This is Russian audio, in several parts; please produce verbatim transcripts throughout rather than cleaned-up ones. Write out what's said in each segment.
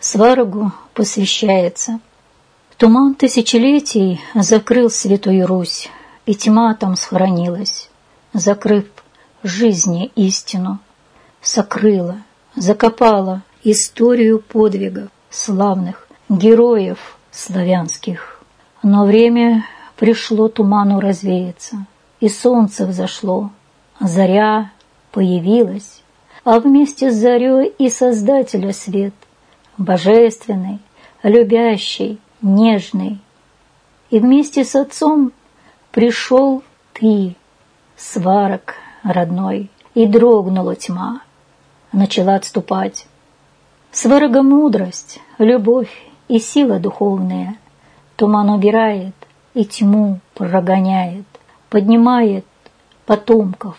Сварогу посвящается. Туман тысячелетий закрыл Святую Русь, и тьма там схоронилась, закрыв жизни истину, сокрыла, закопала историю подвигов славных героев славянских. Но время пришло туману развеяться, и солнце взошло, заря появилась, а вместе с зарей и Создателя свет, божественный, любящий, нежный. И вместе с Отцом пришел ты, Сварог родной, и дрогнула тьма, начала отступать. Сварога мудрость, любовь и сила духовная, туман убирает и тьму прогоняет, поднимает потомков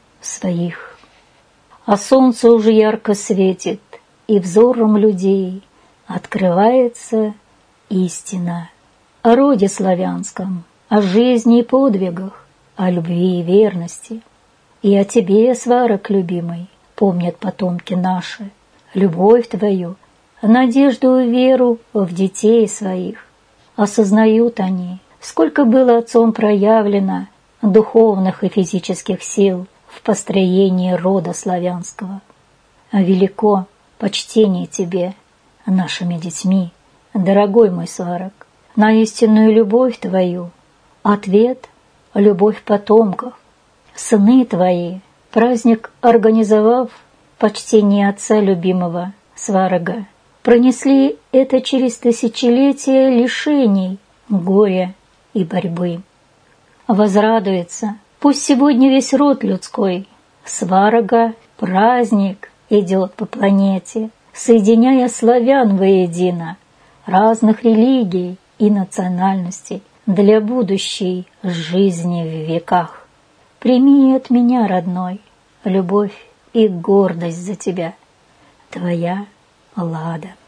своих. А солнце уже ярко светит, и взором людей открывается истина о роде славянском, о жизни и подвигах, о любви и верности. И о тебе, Сварог любимый, помнят потомки наши, любовь твою, надежду и веру в детей своих. Осознают они, сколько было Отцом проявлено духовных и физических сил в построении рода славянского. А велико почтение тебе, нашими детьми, дорогой мой Сварог, на истинную любовь твою. Ответ — любовь потомков. Сыны твои, праздник организовав, почтение отца любимого Сварога, пронесли это через тысячелетия лишений, горя и борьбы. Возрадуется, пусть сегодня весь род людской, Сварога праздник идет по планете, соединяя славян воедино, разных религий и национальностей для будущей жизни в веках. Прими от меня, родной, любовь и гордость за тебя, твоя Лада.